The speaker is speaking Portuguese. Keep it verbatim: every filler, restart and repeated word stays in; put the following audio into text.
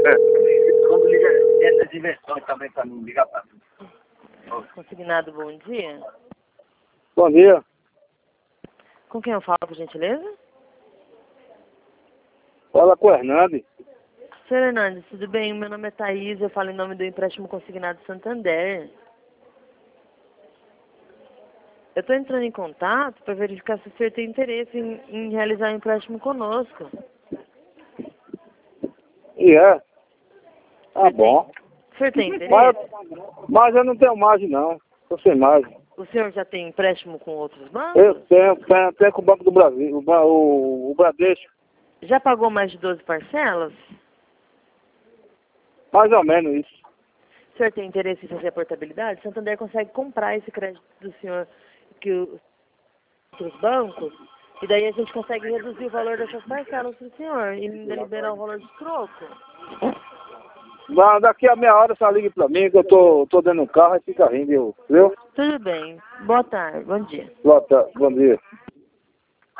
Quando liga essa diversão também para não ligar para mim. Consignado, bom dia. Bom dia. Com quem eu falo, por gentileza? Fala com o Hernandes. Senhor Hernandes, tudo bem? Meu nome é Thaís, eu falo em nome do empréstimo consignado Santander. Eu estou entrando em contato para verificar se o senhor tem interesse em, em realizar um empréstimo conosco. E é? Tá bom. O senhor tem interesse? Mas, mas eu não tenho margem, não. Estou sem margem. O senhor já tem empréstimo com outros bancos? Eu tenho, tenho, tenho com o Banco do Brasil, o, ba- o, o Bradesco. Já pagou mais de doze parcelas? Mais ou menos isso. O senhor tem interesse em fazer a portabilidade? O Santander consegue comprar esse crédito do senhor que os outros bancos, e daí a gente consegue reduzir o valor dessas parcelas para o senhor e ainda liberar o valor de troco. Mas daqui a meia hora só ligue pra mim que eu tô, tô dentro do carro e fica rindo, viu? Tudo bem. Boa tarde. Bom dia. Boa tarde, bom dia.